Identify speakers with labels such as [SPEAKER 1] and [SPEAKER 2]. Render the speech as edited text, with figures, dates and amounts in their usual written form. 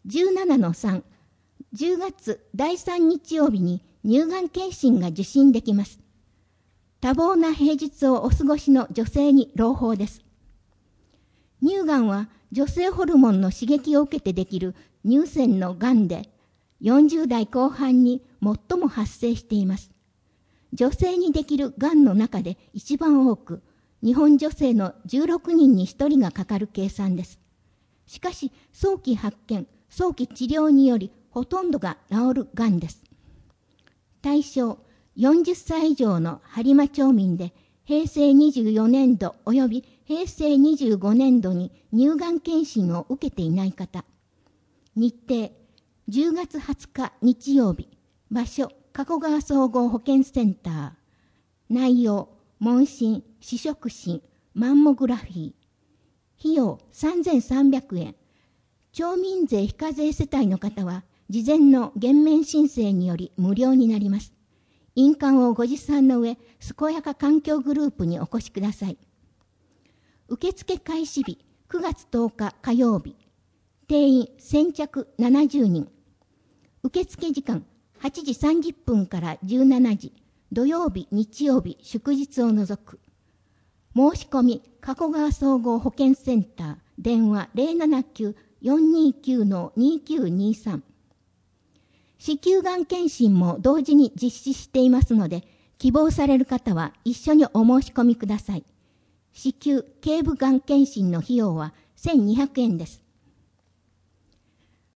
[SPEAKER 1] 17-3、10月第3日曜日に乳がん検診が受診できます。多忙な平日をお過ごしの女性に朗報です。乳がんは女性ホルモンの刺激を受けてできる乳腺のがんで、40代後半に最も発生しています。女性にできるがんの中で一番多く、日本女性の16人に1人がかかる計算です。しかし、早期発見、早期治療によりほとんどが治るがんです。対象、40歳以上の播磨町民で、平成24年度及び平成25年度に乳がん検診を受けていない方。日程、10月20日日曜日。場所、加古川総合保健センター。内容、問診、視触診、マンモグラフィー。費用3300円。町民税非課税世帯の方は、事前の減免申請により無料になります。印鑑をご持参の上、健やか環境グループにお越しください。受付開始日、9月10日火曜日。定員先着70人。受付時間、8時30分から17時。土曜日、日曜日、祝日を除く。申し込み、加古川総合保健センター、電話 079-429-2923。子宮がん検診も同時に実施していますので、希望される方は一緒にお申し込みください。子宮頸部がん検診の費用は1200円です。